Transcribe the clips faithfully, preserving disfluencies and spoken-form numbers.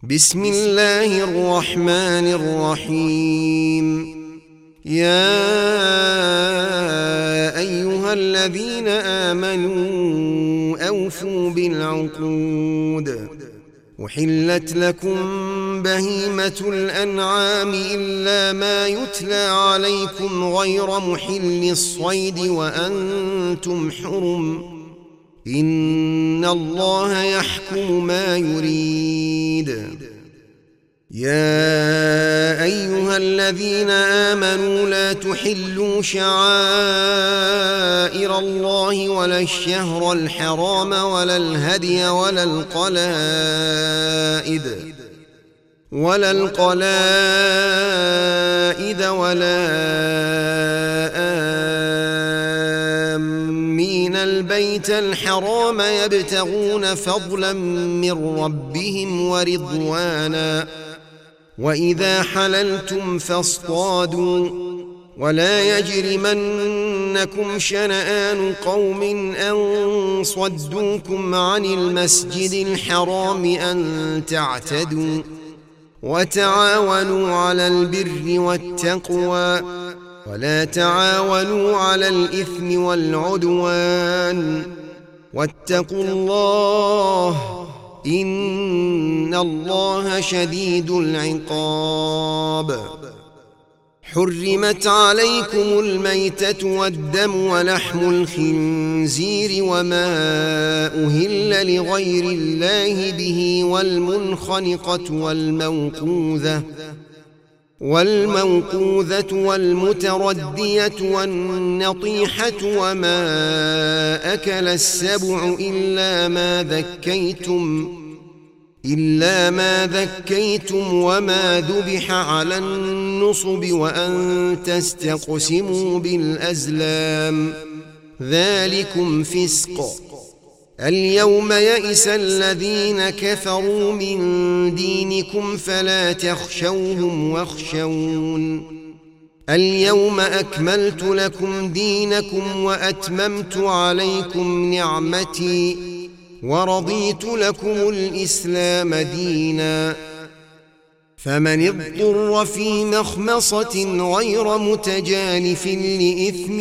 بسم الله الرحمن الرحيم. يا أيها الذين آمنوا أوفوا بالعقود. أحلت لكم بهيمة الأنعام إلا ما يتلى عليكم غير محل الصيد وأنتم حرم، إن الله يحكم ما يريد. يا أيها الذين آمنوا لا تحلوا شعائر الله ولا الشهر الحرام ولا الهدي ولا القلائد ولا القلائد ولا آمين البيت الحرام يبتغون فضلا من ربهم ورضوانا، وإذا حللتم فاصطادوا، ولا يجرمنكم شنآن قوم أن صدوكم عن المسجد الحرام أن تعتدوا، وتعاونوا على البر والتقوى، ولا تعاونوا على الإثم والعدوان، واتقوا الله إن الله شديد العقاب. حرمت عليكم الميتة والدم ولحم الخنزير وما أهل لغير الله به والمنخنقة والموقوذة والموقوذة والمتردية والنطيحة وما أكل السبع إلا ما ذكيتم إلا ما ذكيتم وما ذبح على النصب وأن تستقسموا بالأزلام، ذلكم فسق. اليوم يئس الذين كفروا من دينكم فلا تخشوهم واخشون. اليوم أكملت لكم دينكم وأتممت عليكم نعمتي ورضيت لكم الإسلام دينا. فمن اضطر في مخمصة غير متجانف لإثم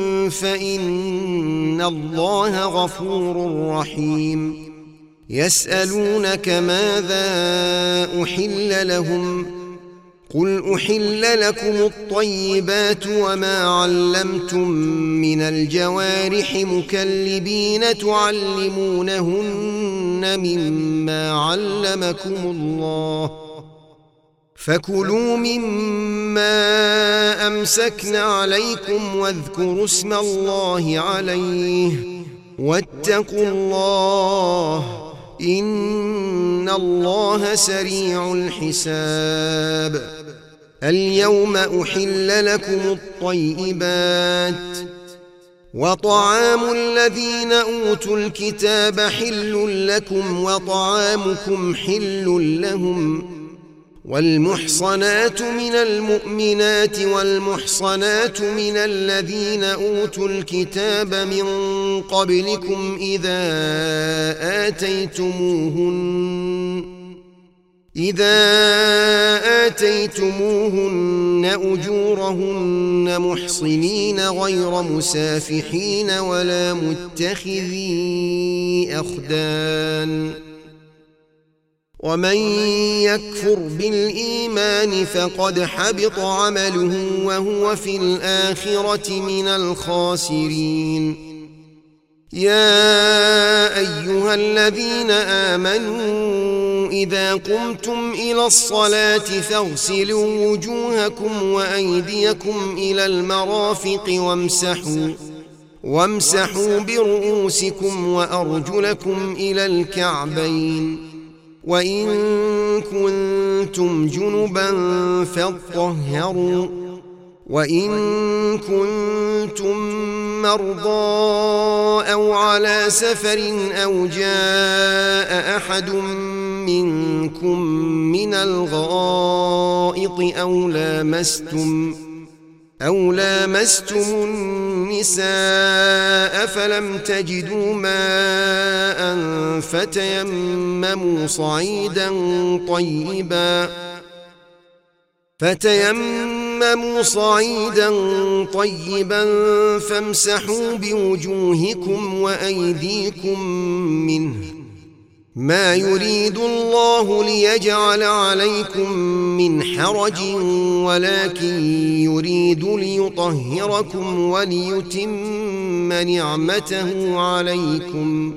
فإن الله غفور رحيم. يسألونك ماذا أحل لهم؟ قل أحل لكم الطيبات وما علمتم من الجوارح مكلبين تعلمونهن مما علمكم الله، فكلوا مما أمسكن عليكم واذكروا اسم الله عليه واتقوا الله إن الله سريع الحساب. اليوم أحل لكم الطيبات، وطعام الذين أوتوا الكتاب حل لكم وطعامكم حل لهم، والمحصنات من المؤمنات والمحصنات من الذين أوتوا الكتاب من قبلكم إذا آتيتموهن إذا آتيتموهن أجورهن محصنين غير مسافحين ولا متخذي أخدان. ومن يكفر بالإيمان فقد حبط عمله وهو في الآخرة من الخاسرين. يا أيها الذين آمنوا إذا قمتم إلى الصلاة فاغسلوا وجوهكم وأيديكم إلى المرافق وامسحوا وامسحوا برؤوسكم وأرجلكم إلى الكعبين، وإن كنتم جنبا فاطهروا، وإن كنتم مرضى أو على سفر أو جاء أحد منكم من الغائط أو لامستم أو لامستم النساء فلم تجدوا ماء فتيمموا صعيدا طيبا فتيمموا صعيدا طيبا فامسحوا بوجوهكم وأيديكم منه ما يريد الله ليجعل عليكم من حرج ولكن يريد ليطهركم وليتم نعمته عليكم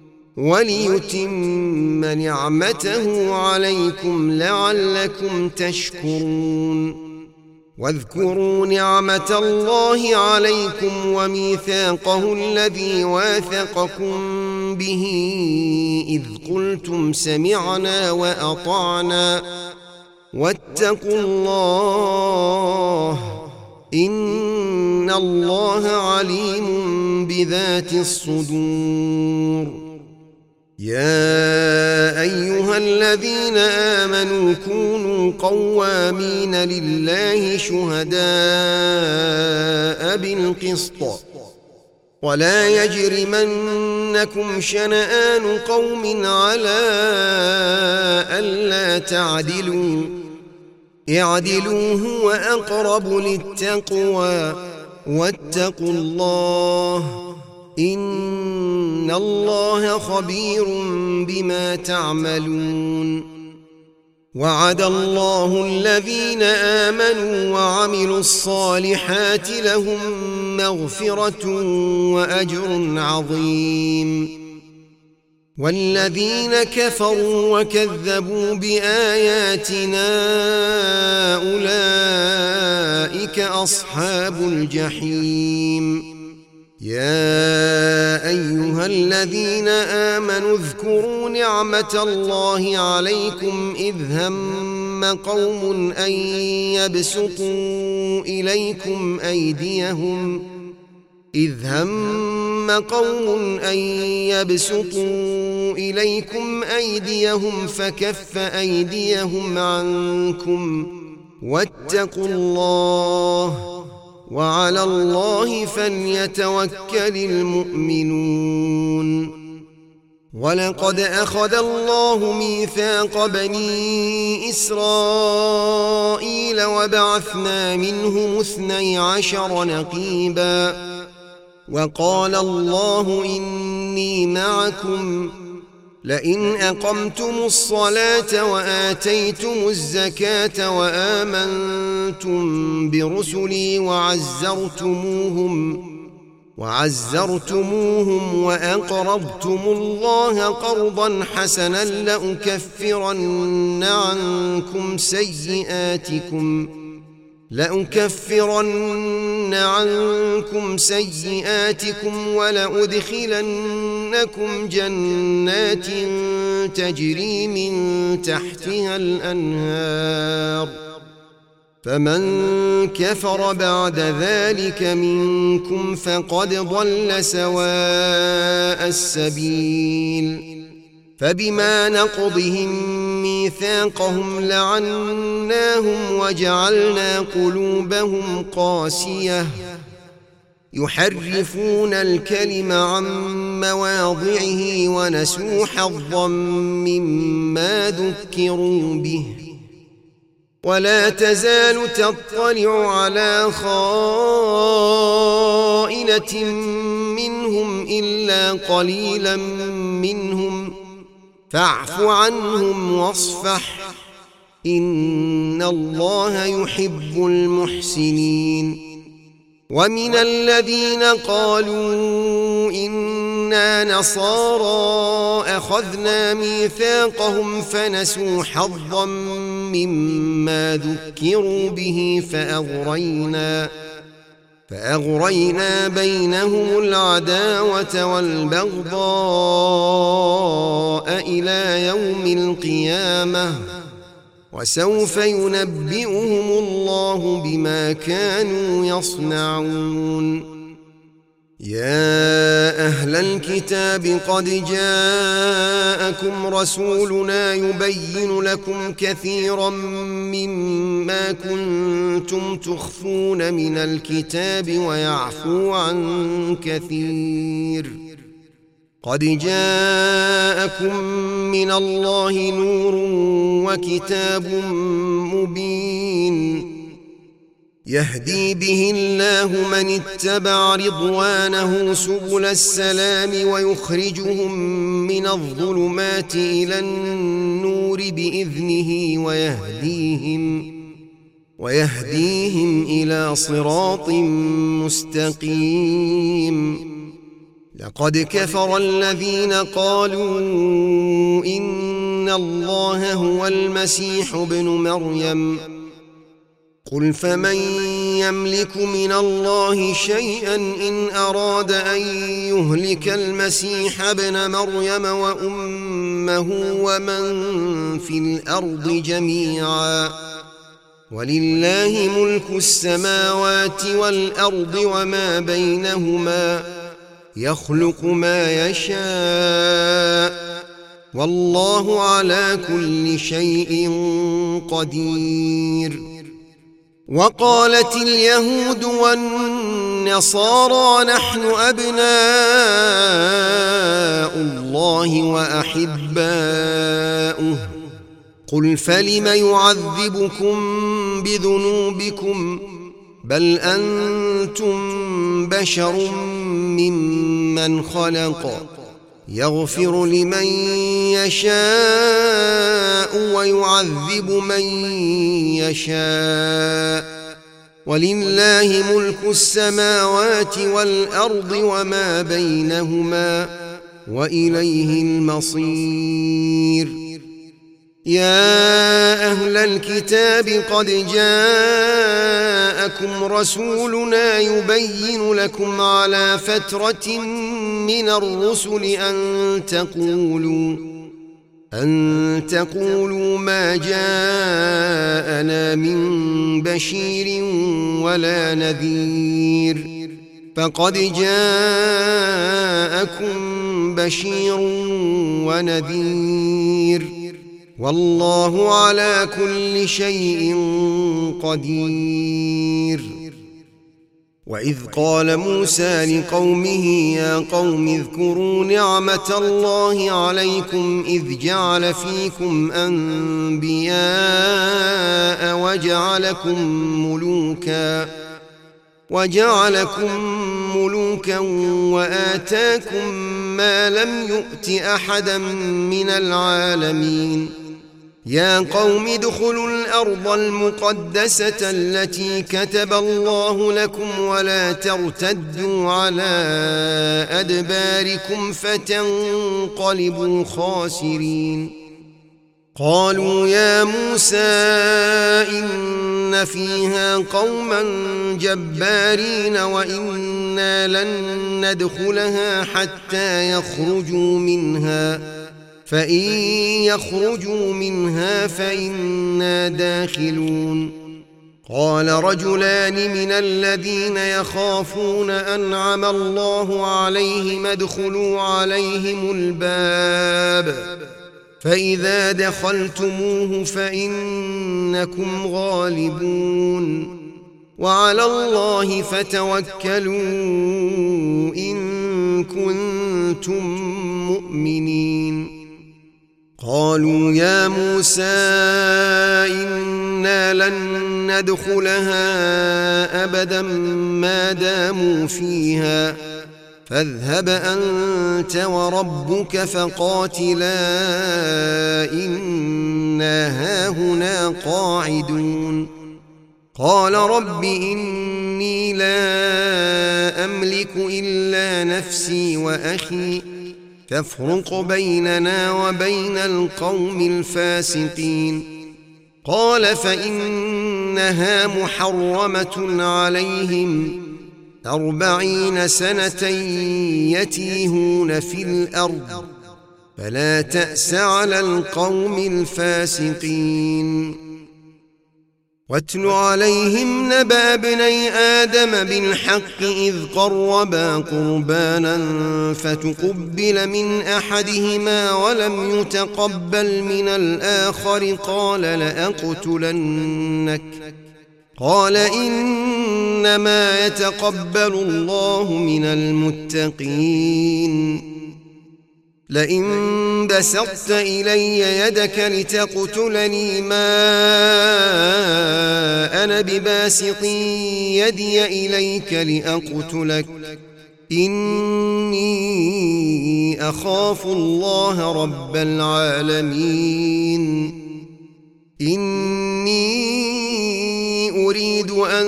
وليتم نعمته عليكم لعلكم تشكرون واذكروا نعمة الله عليكم وميثاقه الذي واثقكم به إذ قلتم سمعنا وأطعنا واتقوا الله إن الله عليم بذات الصدور. يا أيها الذين آمنوا كونوا قوامين لله شهداء بالقسط ولا يجرمنكم شنآن قوم على ألا تعدلوا اعدلوا هو أقرب للتقوى واتقوا الله إن الله خبير بما تعملون. وعد الله الذين آمنوا وعملوا الصالحات لهم مغفرة وأجر عظيم. والذين كفروا وكذبوا بآياتنا أولئك أصحاب الجحيم. يا أيها الذين آمنوا اذكروا نعمة الله عليكم إذ هم قوم أن يبسطوا إليكم أيديهم إذ هم قوم أن يبسطوا إليكم أيديهم فكف أيديهم عنكم واتقوا الله وعلى الله فليتوكل المؤمنون. ولقد أخذ الله ميثاق بني إسرائيل وبعثنا منهم اثني عشر نقيبا وقال الله إني معكم لئن أقمتم الصلاة وآتيتم الزكاة وآمنتم برسلي وعزرتموهم وعزرتموهم وأقرضتم الله قرضا حسنا لأكفرن عنكم سيئاتكم لأكفرن عنكم سيئاتكم ولأدخلنكم جنات تجري من تحتها الأنهار فمن كفر بعد ذلك منكم فقد ضل سواء السبيل. فبما نقضهم ميثاقهم لعناهم وجعلنا قلوبهم قاسية يحرفون الكلم عن مواضعه ونسوا حظا مما ذكروا به ولا تزال تطلع على خائنة منهم إلا قليلا منهم فاعف عنهم واصفح إن الله يحب المحسنين. ومن الذين قالوا إنا نصارى أخذنا ميثاقهم فنسوا حظا مما ذكروا به فأغرينا فأغرينا بينهم العداوة والبغضاء إلى يوم القيامة وسوف ينبئهم الله بما كانوا يصنعون. يا أهل الكتاب قد جاءكم رسولنا يبين لكم كثيرا مما كنتم تخفون من الكتاب ويعفو عن كثير. قد جاءكم من الله نور وكتاب مبين يهدي به الله من اتبع رضوانه سبل السلام ويخرجهم من الظلمات إلى النور بإذنه ويهديهم ويهديهم إلى صراط مستقيم. لقد كفر الذين قالوا إن الله هو المسيح ابن مريم قل فمن يملك من الله شيئا إن أراد أن يهلك المسيح ابن مريم وأمه ومن في الأرض جميعا ولله ملك السماوات والأرض وما بينهما يخلق ما يشاء والله على كل شيء قدير. وقالت اليهود والنصارى نحن أبناء الله وأحباؤه قل فلم يعذبكم بذنوبكم بل أنتم بشر ممن خلق يغفر لمن يشاء ويعذب من يشاء ولله ملك السماوات والأرض وما بينهما وإليه المصير. يا أهل الكتاب قد جاءكم رسولنا يبين لكم على فترة من الرسل أن تقولوا أن تقولوا ما جاءنا من بشير ولا نذير فقد جاءكم بشير ونذير والله على كل شيء قدير. وإذ قال موسى لقومه يا قوم اذكروا نعمة الله عليكم إذ جعل فيكم أنبياء وجعلكم ملوكا وجعلكم ملوكا وآتاكم ما لم يؤت أحدا من العالمين. يا قوم ادخلوا الأرض المقدسة التي كتب الله لكم ولا ترتدوا على أدباركم فتنقلبوا خاسرين. قالوا يا موسى إن فيها قوما جبارين وإنا لن ندخلها حتى يخرجوا منها فإن يخرجوا منها فإنا داخلون. قال رجلان من الذين يخافون أنعم الله عليهم ادخلوا عليهم الباب فإذا دخلتموه فإنكم غالبون وعلى الله فتوكلوا إن كنتم مؤمنين. قالوا يا موسى إنا لن ندخلها أبدا ما داموا فيها فاذهب أنت وربك فقاتلا إنا هاهنا قاعدون. قال رب إني لا أملك إلا نفسي وأخي فافرق بيننا وبين القوم الفاسقين. قال فإنها محرمة عليهم أربعين سنة يتيهون في الأرض فلا تأس على القوم الفاسقين. واتل عليهم نبأ ابني آدم بالحق إذ قربا قربانا فتقبل من أحدهما ولم يتقبل من الآخر قال لأقتلنك قال إنما يتقبل الله من المتقين لئن بسطت إلي يدك لتقتلني ما أنا بباسط يدي إليك لأقتلك إني أخاف الله رب العالمين إني أريد أن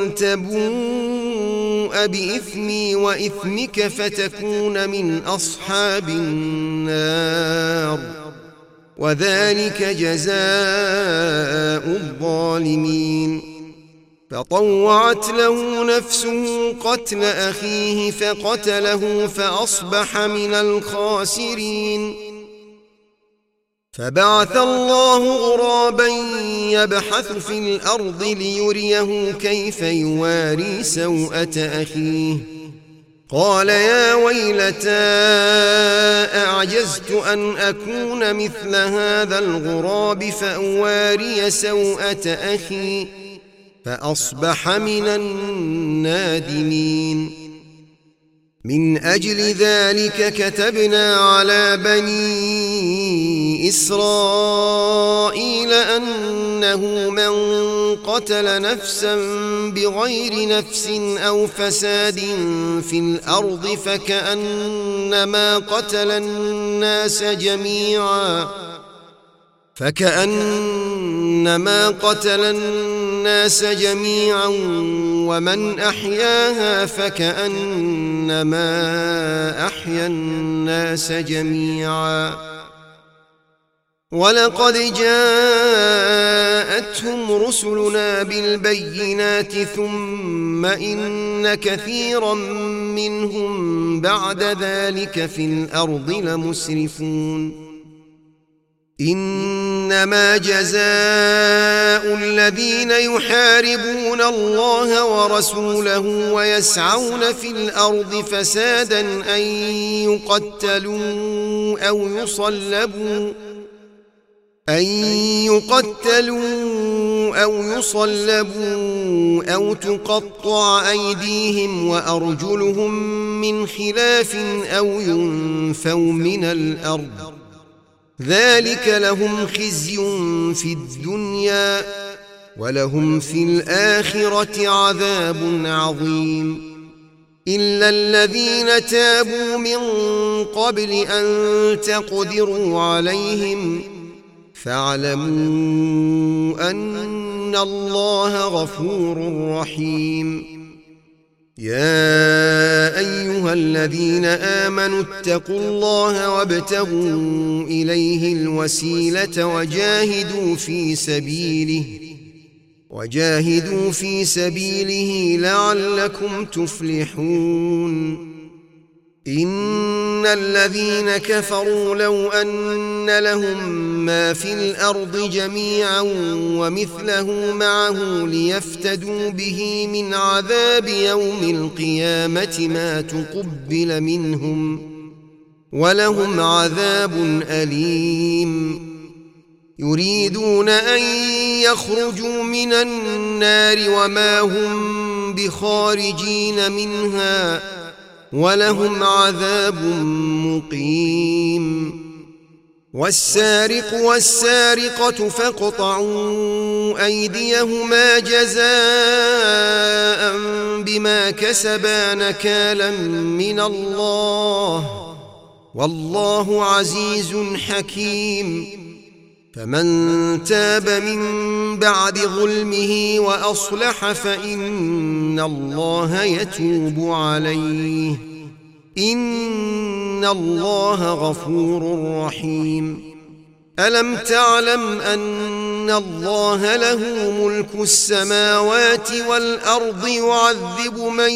تبوء بإثمي وإثمك فتكون من أصحاب النار وذلك جزاء الظالمين فطوعت له نفسه قتل أخيه فقتله فأصبح من الخاسرين فبعث الله غرابا يبحث في الأرض ليريه كيف يواري سوءة أخيه قال يا ويلتى أعجزت أن أكون مثل هذا الغراب فأواري سوءة أخي فأصبح من النادمين من أجل ذلك كتبنا على بني إسرائيل أنه من قتل نفسا بغير نفس أو فساد في الأرض فكأنما قتل الناس جميعا فكأنما قتل الناس جميعا ومن أحياها فكأنما أحيا الناس جميعا ولقد جاءتهم رسلنا بالبينات ثم إن كثيرا منهم بعد ذلك في الأرض لمسرفون إنما جزاء الذين يحاربون الله ورسوله ويسعون في الأرض فسادا أن يقتلوا أو يصلبوا أن يقتلوا أو يصلبوا أو تقطع أيديهم وأرجلهم من خلاف أو ينفوا من الأرض ذلك لهم خزي في الدنيا ولهم في الآخرة عذاب عظيم إلا الذين تابوا من قبل أن تقدروا عليهم فاعلموا أن الله غفور رحيم يا أيها الذين آمنوا اتقوا الله وابتغوا إليه الوسيلة وجاهدوا في سبيله وجاهدوا في سبيله لعلكم تفلحون إن الذين كفروا لو أن لهم ما في الأرض جميعا ومثله معه ليفتدوا به من عذاب يوم القيامة ما تقبل منهم ولهم عذاب أليم يريدون أن يخرجوا من النار وما هم بخارجين منها ولهم عذاب مقيم والسارق والسارقة فاقطعوا أيديهما جزاء بما كسبا نكالا من الله والله عزيز حكيم فمن تاب من بعد ظلمه وأصلح فإن الله يتوب عليه إن الله غفور رحيم ألم تعلم أن الله له ملك السماوات والأرض يعذب من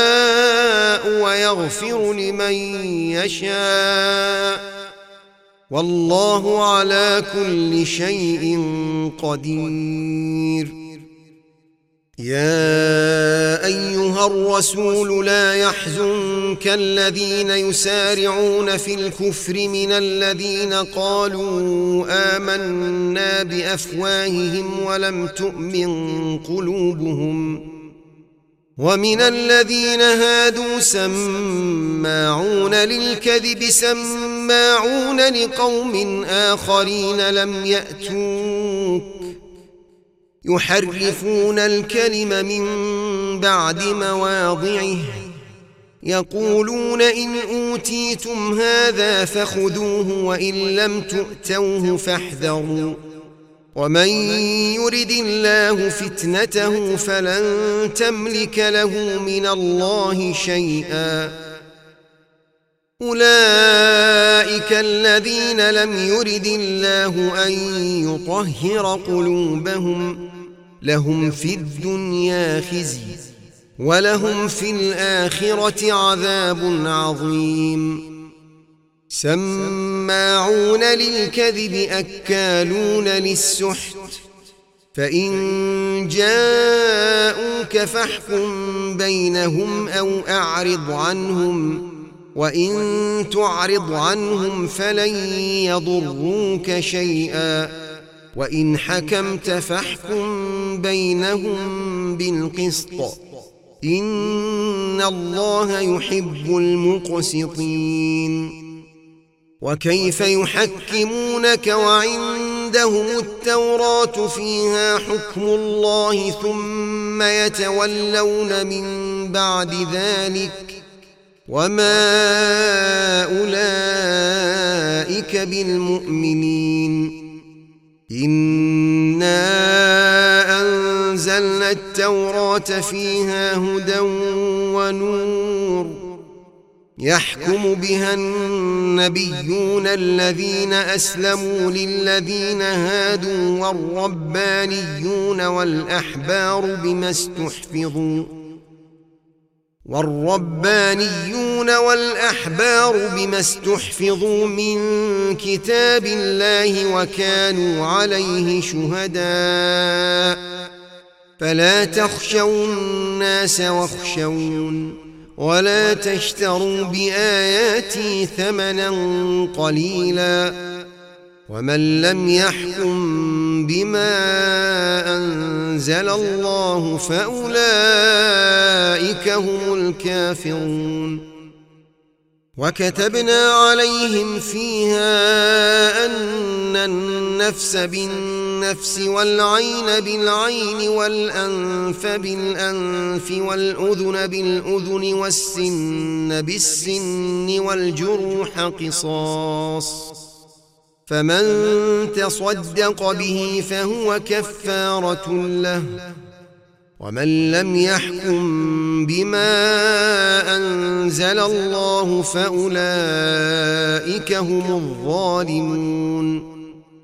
يشاء ويغفر لمن يشاء والله على كل شيء قدير. يا أيها الرسول لا يحزنك الذين يسارعون في الكفر من الذين قالوا آمنا بأفواههم ولم تؤمن قلوبهم، ومن الذين هادوا سماعون للكذب سماعون لقوم آخرين لم يأتوك يحرفون الكلم من بعد مواضعه يقولون إن أوتيتم هذا فخذوه وإن لم تؤتوه فاحذروا ومن يرد الله فتنته فلن تملك له من الله شيئا. أولئك الذين لم يرد الله أن يطهر قلوبهم لهم في الدنيا خزي ولهم في الآخرة عذاب عظيم. سماعون للكذب أكالون للسحت، فإن جاءوك فاحكم بينهم أو أعرض عنهم، وإن تعرض عنهم فلن يضروك شيئا، وإن حكمت فاحكم بينهم بالقسط إن الله يحب المقسطين. وكيف يحكمونك وعندهم التوراة فيها حكم الله ثم يتولون من بعد ذلك وما أولئك بالمؤمنين. إنا أنزلنا التوراة فيها هدى ونور يحكم بها النبيون الذين أسلموا للذين هادوا والربانيون والأحبار بما استحفظوا والربانيون والأحبار بما استحفظوا من كتاب الله وكانوا عليه شهداء، فلا تخشوا الناس واخشون ولا تشتروا بآياتي ثمنا قليلا، ومن لم يحكم بما أنزل الله فأولئك هم الكافرون. وكتبنا عليهم فيها أن النفس بالنفس والعين بالعين والأنف بالأنف والأذن بالأذن والسن بالسن والجروح قصاص، فمن تصدق به فهو كفارة له، ومن لم يحكم بما أنزل الله فأولئك هم الظالمون.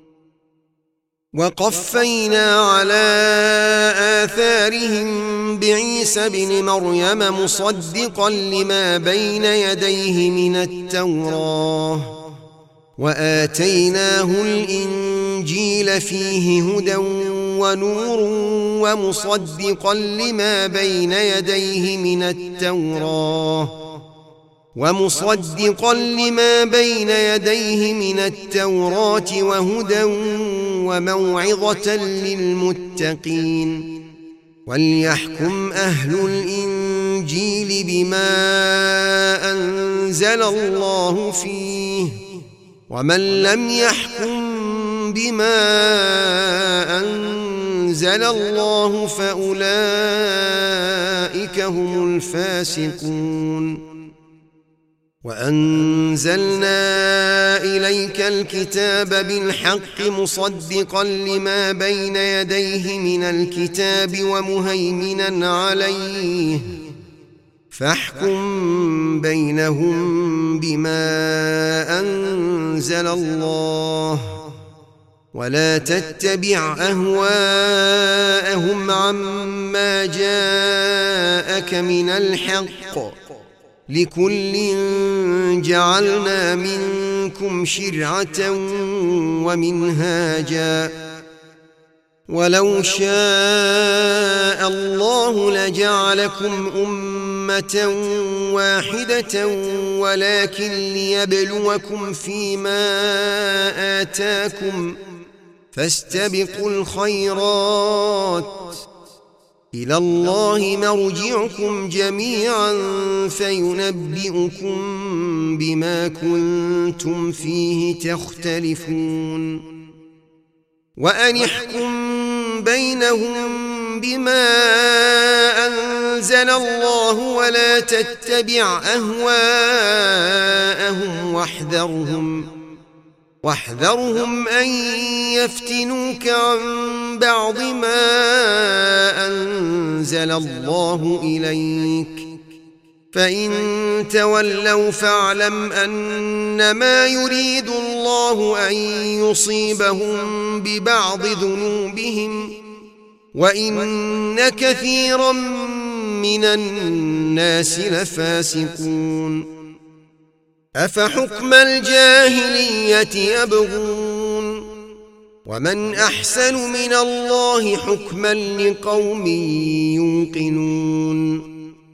وقفينا على آثارهم بعيسى بن مريم مصدقا لما بين يديه من التوراة وآتيناه الإنجيل فيه هدى ونور ومصدقا لما بين يديه من التوراة ومصدقا لما بين يديه من التوراة وهدى وموعظة للمتقين. وليحكم أهل الإنجيل بما أنزل الله فيه، ومن لم يحكم بما أنزل الله فأولئك هم الفاسقون. وأنزلنا إليك الكتاب بالحق مصدقا لما بين يديه من الكتاب ومهيمنا عليه، فاحكم بينهم بما أنزل الله ولا تتبع أهواءهم عما جاءك من الحق، لكل جعلنا منكم منكم شرعة ومنهاجا ولو شاء الله لجعلكم أمة واحدة ولكن ليبلوكم فيما آتاكم فاستبقوا الخيرات إلى الله مرجعكم جميعا فينبئكم بما كنتم فيه تختلفون وأن احكم بينهم بما أنزل الله ولا تتبع أهواءهم واحذرهم واحذرهم أن يفتنوك عن بعض ما أنزل الله إليك فإن تولوا فاعلم أنما يريد الله أن يصيبهم ببعض ذنوبهم وإن كثيرا من الناس لفاسقون أفحكم الجاهلية يبغون ومن أحسن من الله حكما لقوم يوقنون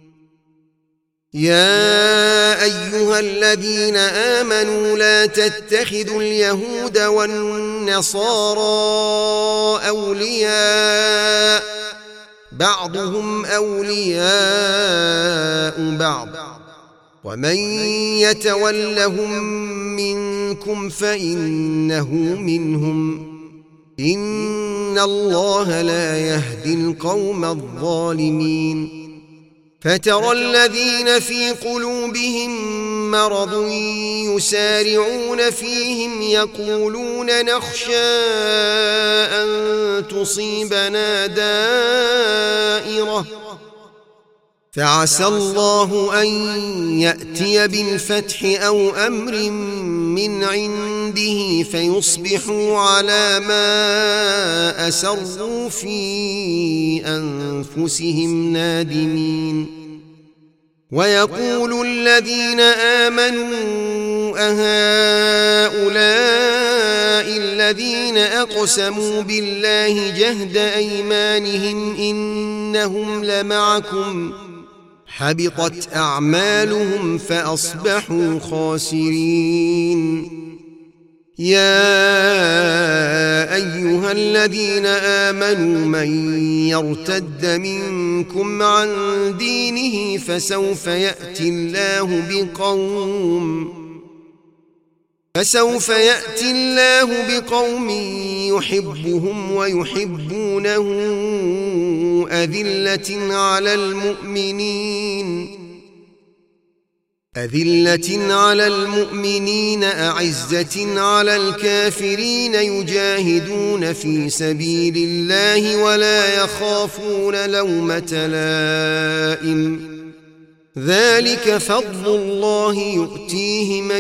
يا أيها الذين آمنوا لا تتخذوا اليهود والنصارى أولياء بعضهم أولياء بعض ومن يتولهم منكم فإنه منهم إن الله لا يهدي القوم الظالمين فترى الذين في قلوبهم مرض يسارعون فيهم يقولون نخشى أن تصيبنا دائرة فعسى الله أن يأتي بالفتح أو أمر من عنده فيصبحوا على ما أسروا في أنفسهم نادمين ويقول الذين آمنوا أهؤلاء الذين أقسموا بالله جهد أيمانهم إنهم لمعكم حبطت أعمالهم فأصبحوا خاسرين يا أيها الذين آمنوا من يرتد منكم عن دينه فسوف يأتي الله بقوم فسوف يأتي الله بقوم يحبهم ويحبونه أذلة على المؤمنين أذلة على المؤمنين أعزة على الكافرين يجاهدون في سبيل الله ولا يخافون لومة لائم ذلك فضل الله يؤتيه من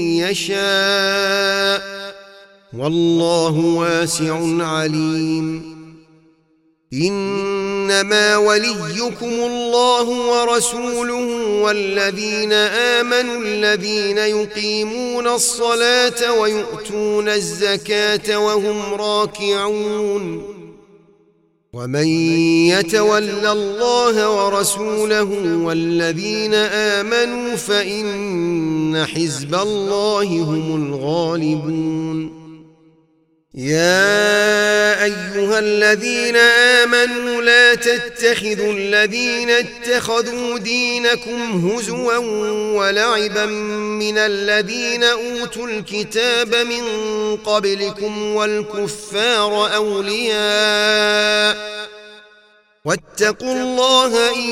يشاء والله واسع عليم إنما وليكم الله ورسوله والذين آمنوا الذين يقيمون الصلاة ويؤتون الزكاة وهم راكعون ومن يتول الله ورسوله والذين آمنوا فإن حزب الله هم الغالبون يا أيها الذين آمنوا لا تتخذوا الذين اتخذوا دينكم هزوا ولعبا من الذين أوتوا الكتاب من قبلكم والكفار أولياء واتقوا الله إن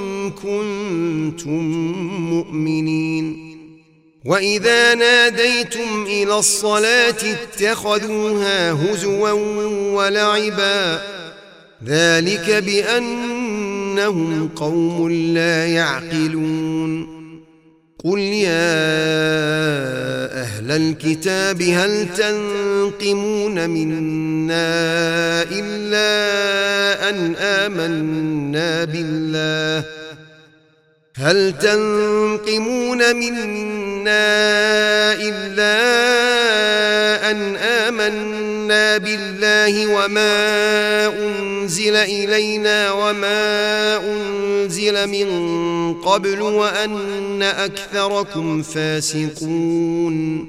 كنتم مؤمنين وإذا ناديتم إلى الصلاة اتخذوها هزوا ولعبا ذلك بأنهم قوم لا يعقلون قل يا أهل الكتاب هل تنقمون منا إلا أن آمنا بالله هل تنقمون منا إلا أن آمنا بالله وما أنزل إلينا وما أنزل من قبل وأن أكثركم فاسقون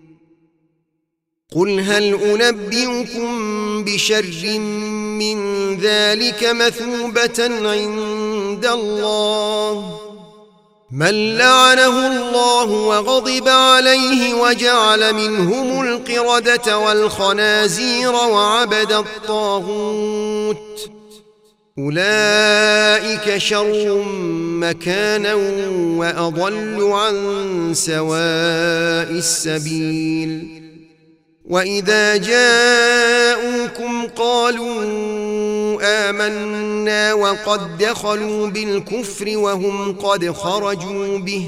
قل هل أنبئكم بشر من ذلك مثوبة عند الله من لعنه الله وغضب عليه وجعل منهم القردة والخنازير وعبد الطاغوت أولئك شر مكانا وأضل عن سواء السبيل وإذا جاءوكم قالوا آمنا وقد دخلوا بالكفر وهم قد خرجوا به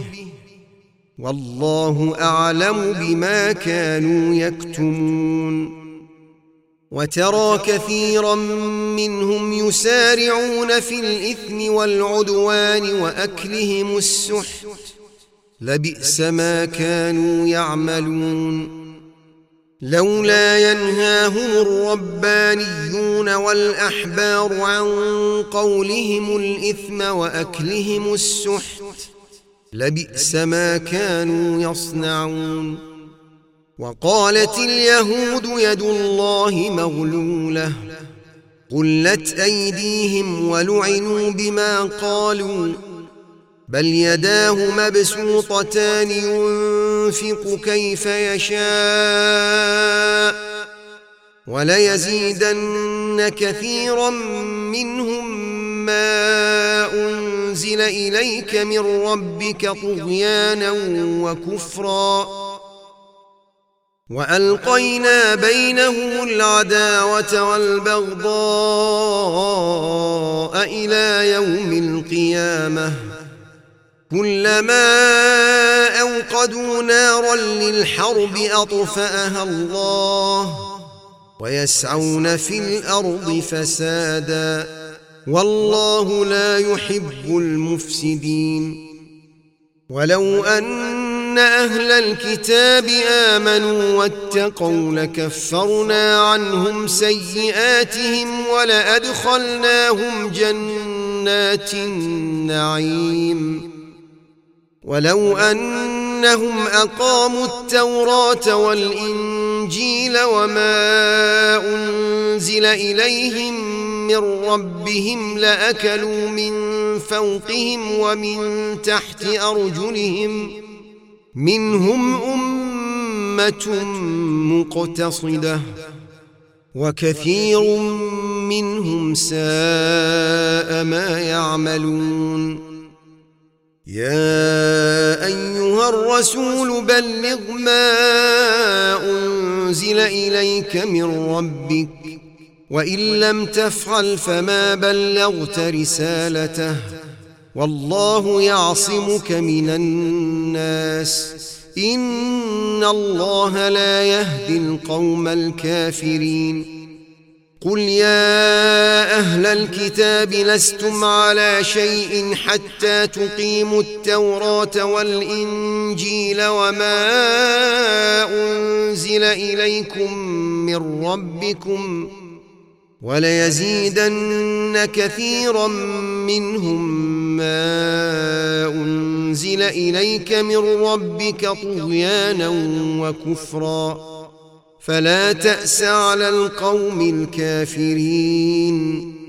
والله أعلم بما كانوا يكتمون وترى كثيرا منهم يسارعون في الإثم والعدوان وأكلهم السحت لبئس ما كانوا يعملون لولا ينهاهم الربانيون والأحبار عن قولهم الإثم وأكلهم السحت لبئس ما كانوا يصنعون وقالت اليهود يد الله مغلولة غلت أيديهم ولعنوا بما قالوا بل يداه مبسوطتان ينفق كيف يشاء وليزيدن كثيرا منهم ما أنزل إليك من ربك طغيانا وكفرا وألقينا بينهم العداوة والبغضاء إلى يوم القيامة كلما أوقدوا نارا للحرب أطفأها الله ويسعون في الأرض فسادا والله لا يحب المفسدين ولو أن أهل الكتاب آمنوا واتقوا لكفرنا عنهم سيئاتهم ولأدخلناهم جنات النعيم ولو أنهم أقاموا التوراة والإنجيل وما أنزل إليهم من ربهم لأكلوا من فوقهم ومن تحت أرجلهم منهم أمة مقتصدة وكثير منهم ساء ما يعملون يا أيها الرسول بلغ ما أنزل إليك من ربك وإن لم تفعل فما بلغت رسالته والله يعصمك من الناس إن الله لا يهدي القوم الكافرين قل يا أهل الكتاب لستم على شيء حتى تقيموا التوراة والإنجيل وما أنزل إليكم من ربكم وليزيدن كثيرا منهم ما أنزل إليك من ربك طغيانا وكفرا فلا تأس على القوم الكافرين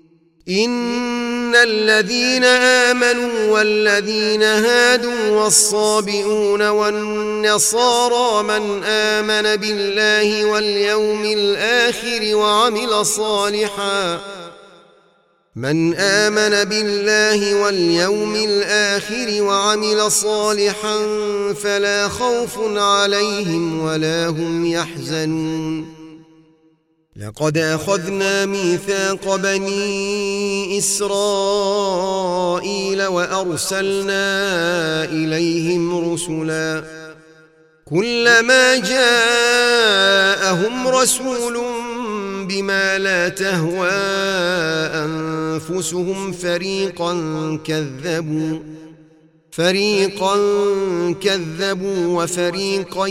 إن الذين آمنوا والذين هادوا والصابئون والنصارى من آمن بالله واليوم الآخر وعمل صالحا من آمن بالله واليوم الآخر وعمل صالحا فلا خوف عليهم ولا هم يحزنون لقد أخذنا ميثاق بني إسرائيل وأرسلنا إليهم رسلا كلما جاءهم رسول بما لا تهوى أنفسهم فريقا كذبوا فريقا كذبوا وفريقا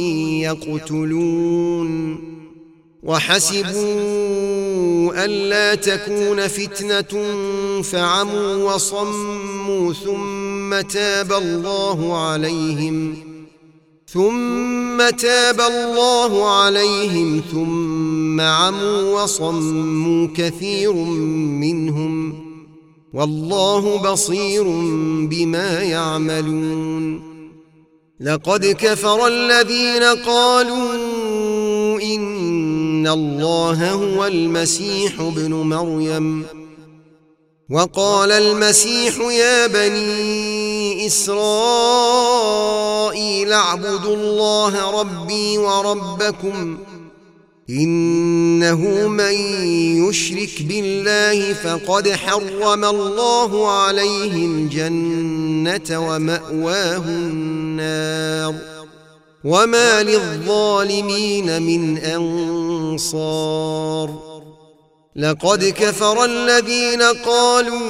يقتلون وحسبوا ألا تكون فتنة فعموا وصموا ثم تاب الله عليهم ثم تاب الله عليهم ثم عموا وصموا كثير منهم والله بصير بما يعملون. لقد كفر الذين قالوا إن الله هو المسيح ابن مريم وقال المسيح يا بني إسرائيل اعبدوا الله ربي وربكم إنه من يشرك بالله فقد حرم الله عليه الجنة ومأواه النار وما للظالمين من أنصار. لقد كفر الذين قالوا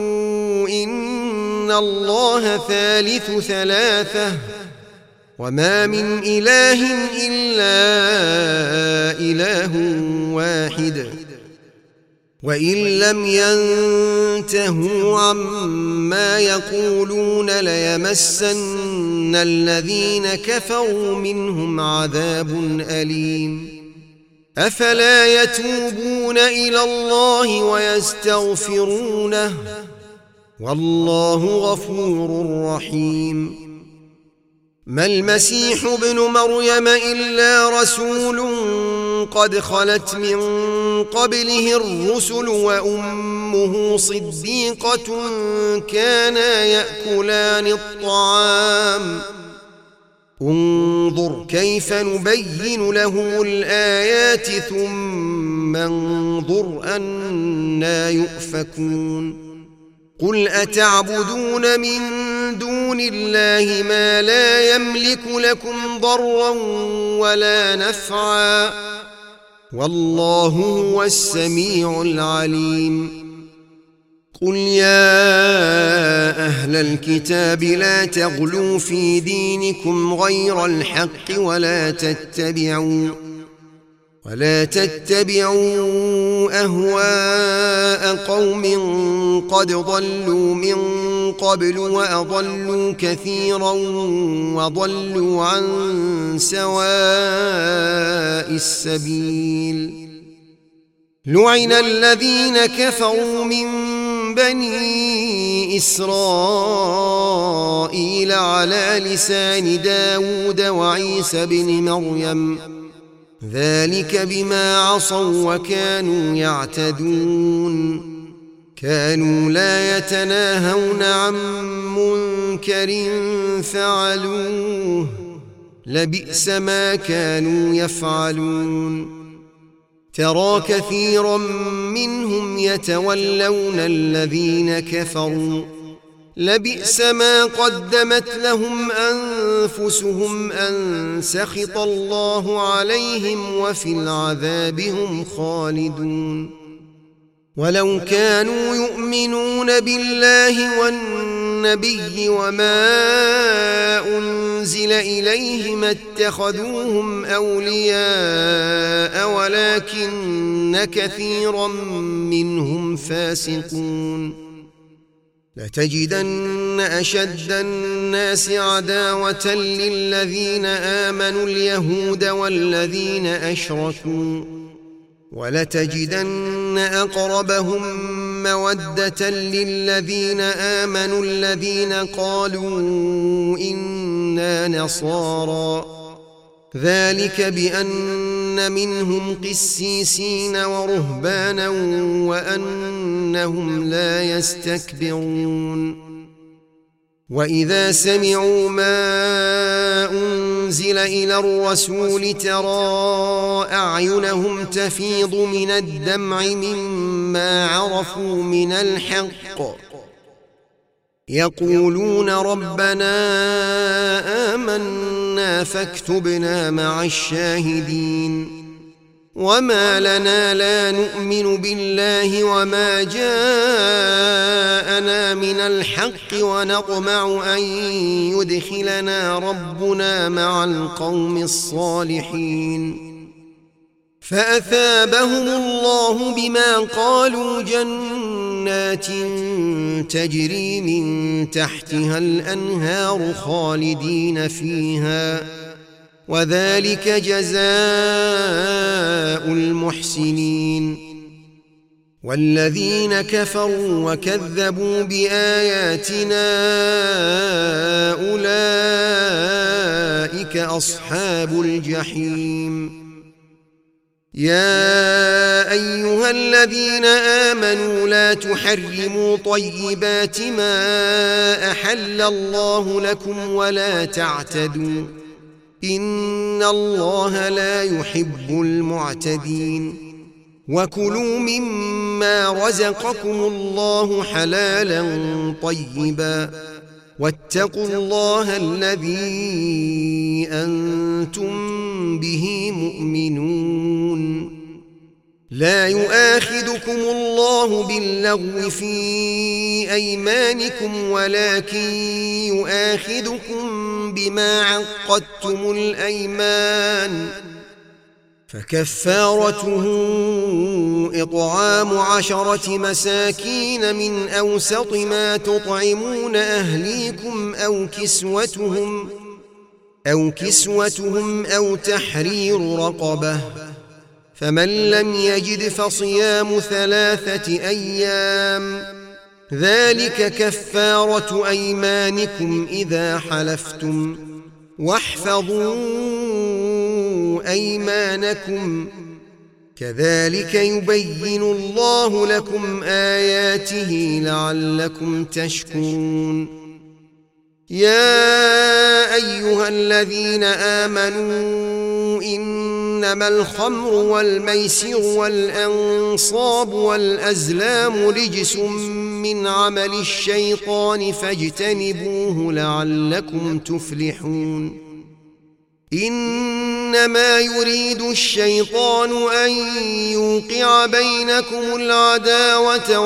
إن الله ثالث ثلاثة وما من إله إلا إله واحد وإن لم ينتهوا عما يقولون ليمسن الذين كفروا منهم عذاب أليم. أفلا يتوبون إلى الله ويستغفرونه والله غفور رحيم. ما المسيح ابن مريم إلا رسول قد خلت من قبله الرسل وأمه صديقة كانا يأكلان الطعام انظر كيف نبين له الآيات ثم انظر أنى يؤفكون. قل أتعبدون من دون الله ما لا يملك لكم ضرا ولا نفعا والله هو السميع العليم. قل يا أهل الكتاب لا تغلوا في دينكم غير الحق ولا تتبعوا ولا تتبعوا أهواء قوم قد ضلوا من قبل وأضلوا كثيرا وضلوا عن سواء السبيل. لعن الذين كفروا من بني إسرائيل على لسان داود وعيسى بن مريم ذلك بما عصوا وكانوا يعتدون. كانوا لا يتناهون عن منكر فعلوه لبئس ما كانوا يفعلون. ترى كثيرا منهم يتولون الذين كفروا لبئس ما قدمت لهم أنفسهم أن سخط الله عليهم وفي العذاب هم خالدون. ولو كانوا يؤمنون بالله والنبي وما أنزل إليه ما اتخذوهم أولياء ولكن كثيرا منهم فاسقون. لتجدن أشد الناس عداوة للذين آمنوا اليهود والذين أشركوا ولتجدن أقربهم مودة للذين آمنوا الذين قالوا إنا نصارى ذلك بأن منهم قسيسين ورهبانا وأنهم لا يستكبرون. وإذا سمعوا ما أنزل إلى الرسول ترى أعينهم تفيض من الدمع مما عرفوا من الحق يقولون ربنا آمنا فاكتبنا مع الشاهدين. وما لنا لا نؤمن بالله وما جاءنا من الحق ونطمع أن يدخلنا ربنا مع القوم الصالحين فأثابهم الله بما قالوا جنات تجري من تحتها الأنهار خالدين فيها وذلك جزاء المحسنين والذين كفروا وكذبوا بآياتنا أولئك أصحاب الجحيم يا أيها الذين آمنوا لا تحرموا طيبات ما أحل الله لكم ولا تعتدوا إن الله لا يحب المعتدين وكلوا مما رزقكم الله حلالا طيبا واتقوا الله الذي أنتم به مؤمنون لا يؤاخذكم الله باللغو في أيمانكم ولكن يؤاخذكم بما عقدتم الأيمان فكفارته إطعام عشرة مساكين من أوسط ما تطعمون أهليكم أو كسوتهم أو كسوتهم أو تحرير رقبة فمن لم يجد فصيام ثلاثة أيام ذلك كفارة أيمانكم إذا حلفتم واحفظوا أيمانكم كذلك يبين الله لكم آياته لعلكم تشكرون يا أيها الذين آمنوا إنما الخمر والميسر والأنصاب والأزلام رجس من عمل الشيطان فاجتنبوه لعلكم تفلحون إنما يريد الشيطان أن يوقع بينكم العداوة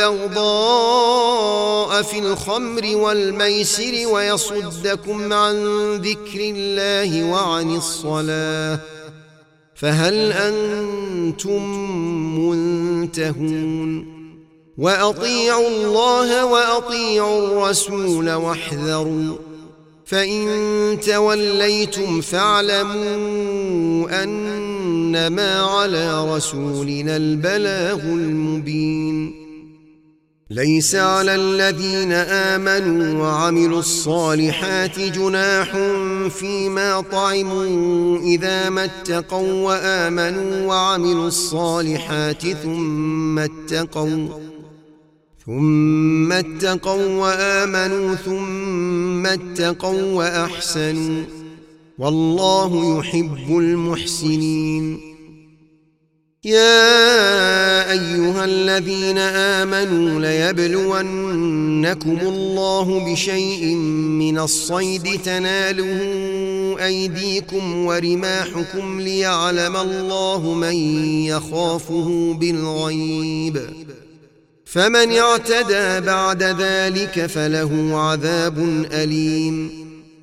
والبغضاء في الخمر والميسر ويصدكم عن ذكر الله وعن الصلاة فهل أنتم منتهون وأطيعوا الله وأطيعوا الرسول واحذروا فإن توليتم فاعلموا أنما على رسولنا البلاغ المبين ليس على الذين آمنوا وعملوا الصالحات جناح فيما طعموا إذا ما اتقوا وآمنوا وعملوا الصالحات ثم اتقوا ثم اتقوا وآمنوا ثم اتقوا وأحسنوا والله يحب المحسنين يا أيها الذين آمنوا ليبلونكم الله بشيء من الصيد تناله أيديكم ورماحكم ليعلم الله من يخافه بالغيب فمن اعتدى بعد ذلك فله عذاب أليم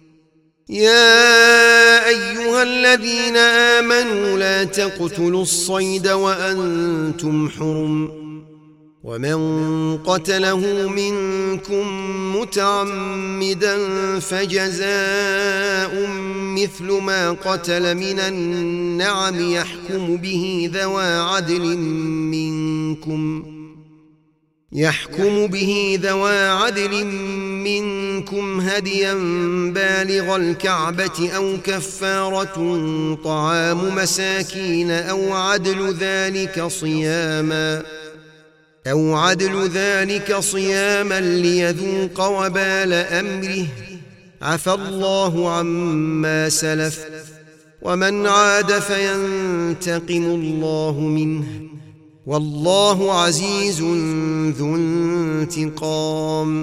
يا أيها الذين آمنوا لا تقتلوا الصيد وأنتم حرم ومن قتله منكم متعمدا فجزاء مثل ما قتل من النعم يحكم به ذوى عدل منكم يحكم به ذوى عدل منكم هديا بالغ الكعبة أو كفارة طعام مساكين أو عدل ذلك صياما أو عدل ذلك صياما ليذوق وبال أمره عفى الله عما سلف ومن عاد فينتقم الله منه والله عزيز ذو انتقام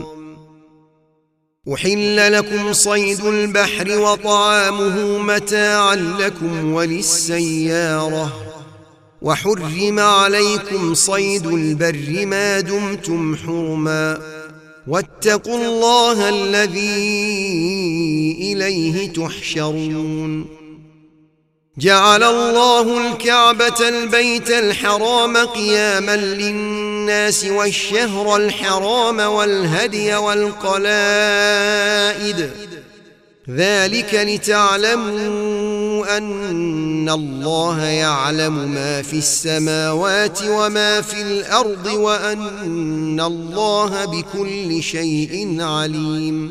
أحل لكم صيد البحر وطعامه متاعا لكم وللسيارة وحرم عليكم صيد البر ما دمتم حرما واتقوا الله الذي إليه تحشرون جعل الله الكعبة البيت الحرام قياما للناس والشهر الحرام والهدي والقلائد ذلك لتعلموا أن الله يعلم ما في السماوات وما في الأرض وأن الله بكل شيء عليم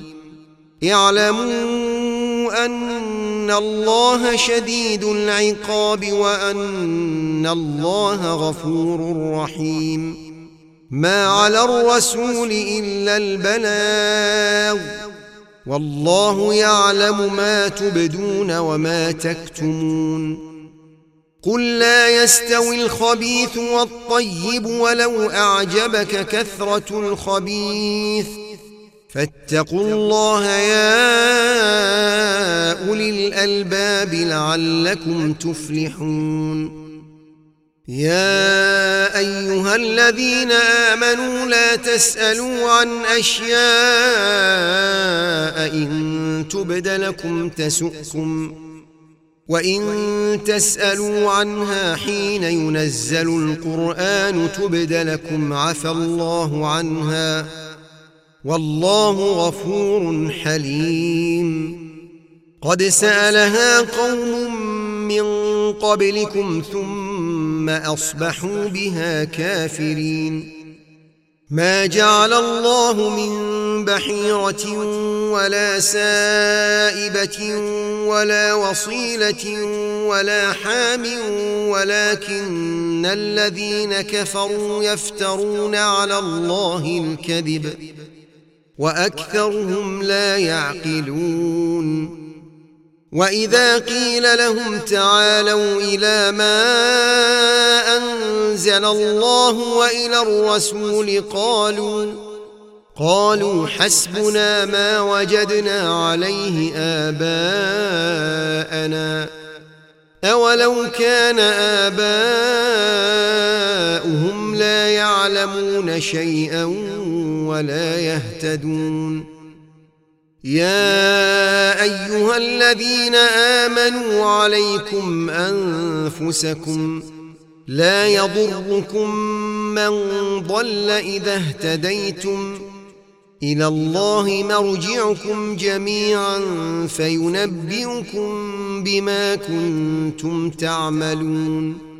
اعلموا أن الله شديد العقاب وأن الله غفور رحيم ما على الرسول إلا البلاغ والله يعلم ما تبدون وما تكتمون قل لا يستوي الخبيث والطيب ولو أعجبك كثرة الخبيث فاتقوا الله يا أولي الألباب لعلكم تفلحون يا أيها الذين آمنوا لا تسألوا عن أشياء إن تبد لكم تسؤكم وإن تسألوا عنها حين ينزل القرآن تبد لكم عفى الله عنها والله غفور حليم قد سألها قوم من قبلكم ثم أصبحوا بها كافرين ما جعل الله من بحيرة ولا سائبة ولا وصيلة ولا حام ولكن الذين كفروا يفترون على الله الكذب وأكثرهم لا يعقلون وإذا قيل لهم تعالوا إلى ما أنزل الله وإلى الرسول قالوا قالوا حسبنا ما وجدنا عليه آباءنا أولو كان آباؤهم لا يعلمون شيئا ولا يهتدون يا أيها الذين آمنوا عليكم أنفسكم لا يضركم من ضل إذا اهتديتم إلى الله مرجعكم جميعا فينبئكم بما كنتم تعملون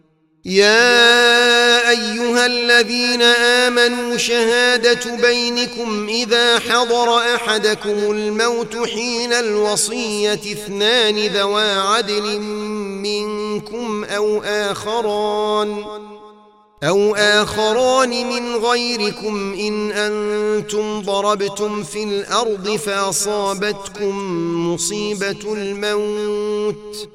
يا أيها الذين آمنوا شهادة بينكم إذا حضر أحدكم الموت حين الوصية اثنان ذوى عدل منكم أو آخران أو آخران من غيركم إن أنتم ضربتم في الأرض فأصابتكم مصيبة الموت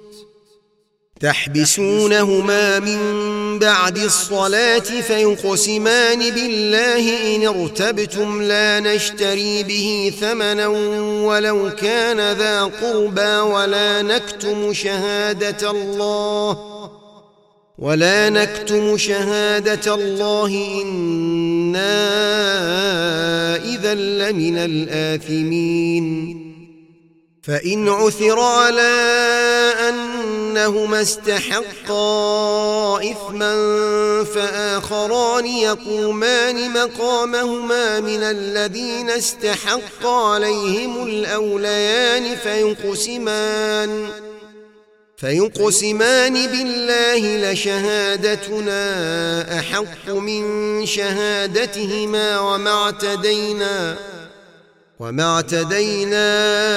تحبسونهما من بعد الصلاة فيقسمان بالله إن ارتبتم لا نشتري به ثمنا ولو كان ذا قربى ولا نكتم شهادة الله ولا نكتم شهادة الله إنا إذا لمن الآثمين فإن عثر على أنهما استحقا إثما فآخران يقومان مقامهما من الذين استحق عليهم الأوليان فيقسمان فيقسمان بالله لشهادتنا أحق من شهادتهما وما اعتدينا وما اعتدينا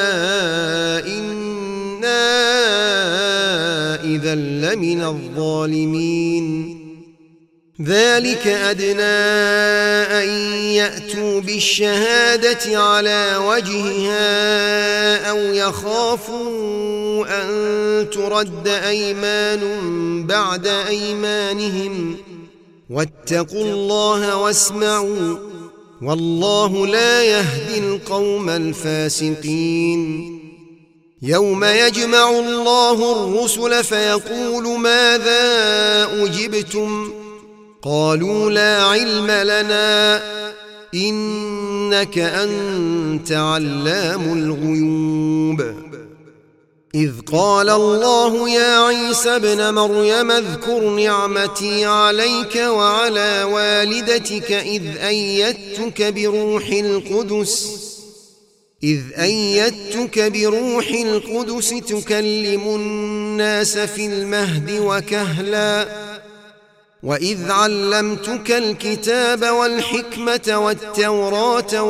إنا إذا لمن الظالمين ذلك أدنى أن يأتوا بالشهادة على وجهها أو يخافوا أن ترد أيمان بعد أيمانهم واتقوا الله واسمعوا والله لا يهدي القوم الفاسقين يوم يجمع الله الرسل فيقول ماذا أجبتم قالوا لا علم لنا إنك أنت علام الغيوب إذ قال الله يا عيسى ابن مريم اذكر نعمتي عليك وعلى والدتك إذ أيدتك بروح القدس إذ أيدتك بروح القدس تكلم الناس في المهد وكهلا وإذ علمتك الكتاب والحكمة والتوراة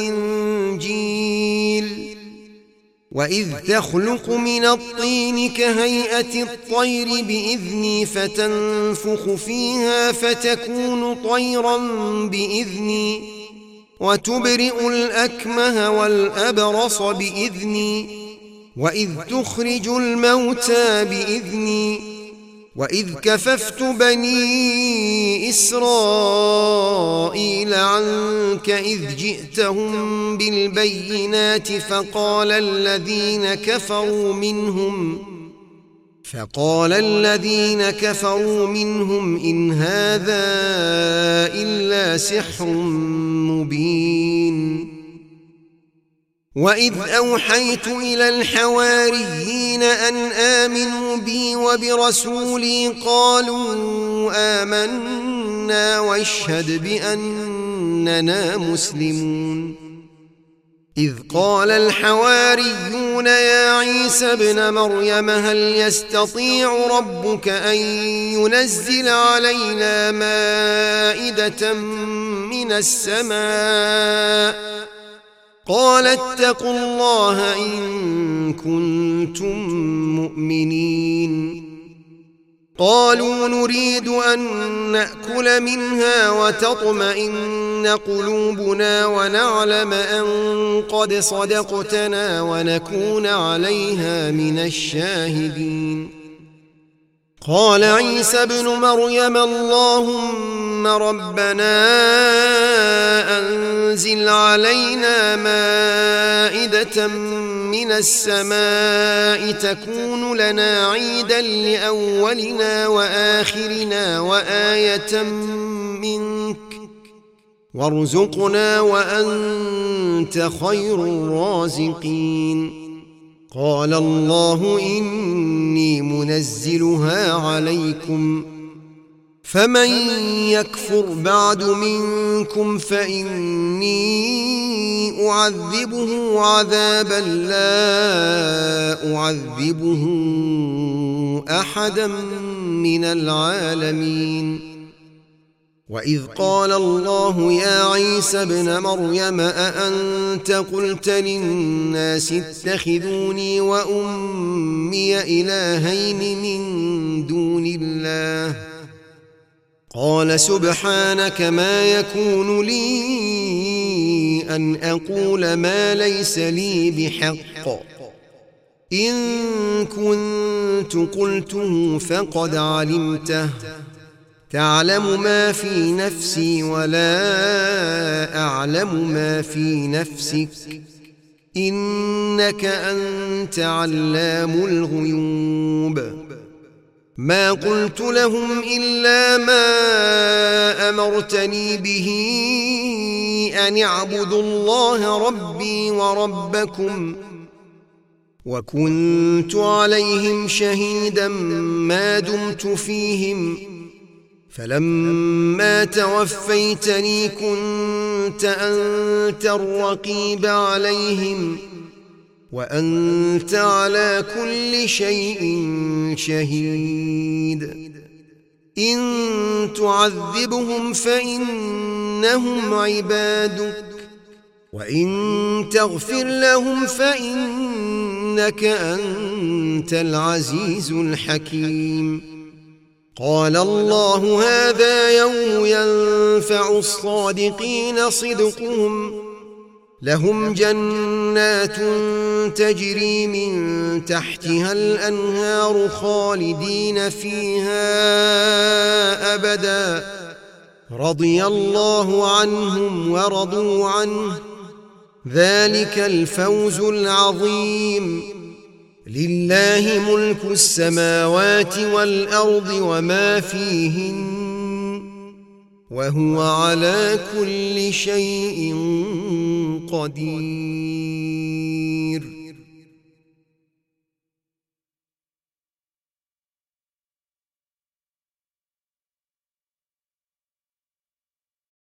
والإنجيل وإذ تخلق من الطين كهيئة الطير بإذني فتنفخ فيها فتكون طيرا بإذني وتبرئ الأكمه والأبرص بإذني وإذ تخرج الموتى بإذني وإذ كففت بني إسرائيل عنك إذ جئتهم بالبينات فقال الذين كفروا منهم فقال الذين كفروا منهم إن هذا إلا سحر مبين وإذ أوحيت إلى الحواريين أن آمنوا بي وبرسولي قالوا آمنا واشهد بأننا مسلمون إذ قال الحواريون يا عيسى ابن مريم هل يستطيع ربك أن ينزل علينا مائدة من السماء قال اتقوا الله إن كنتم مؤمنين قالوا نريد أن نأكل منها وتطمئن قلوبنا ونعلم أن قد صدقتنا ونكون عليها من الشاهدين قال عيسى ابن مريم اللهم ربنا أنزل علينا مائدة من السماء تكون لنا عيدا لأولنا وآخرنا وآية منك وارزقنا وأنت خير الرازقين قال الله إني منزلها عليكم فمن يكفر بعد منكم فإني أعذبه عذابا لا أعذبه أحدا من العالمين وإذ قال الله يا عيسى ابن مريم أأنت قلت للناس اتخذوني وأمي إلهين من دون الله قال سبحانك ما يكون لي أن أقول ما ليس لي بحق إن كنت قلته فقد علمته تعلم ما في نفسي ولا أعلم ما في نفسك إنك أنت علام الغيوب ما قلت لهم إلا ما أمرتني به أن اعبدوا الله ربي وربكم وكنت عليهم شهيدا ما دمت فيهم فلما توفيتني كنت أنت الرقيب عليهم وأنت على كل شيء شهيد إن تعذبهم فإنهم عبادك وإن تغفر لهم فإنك أنت العزيز الحكيم قال الله هذا يوم ينفع الصادقين صدقهم لهم جنات تجري من تحتها الأنهار خالدين فيها أبدا رضي الله عنهم ورضوا عنه ذلك الفوز العظيم لله ملك السماوات والأرض وما فيهن وهو على كل شيء قدير.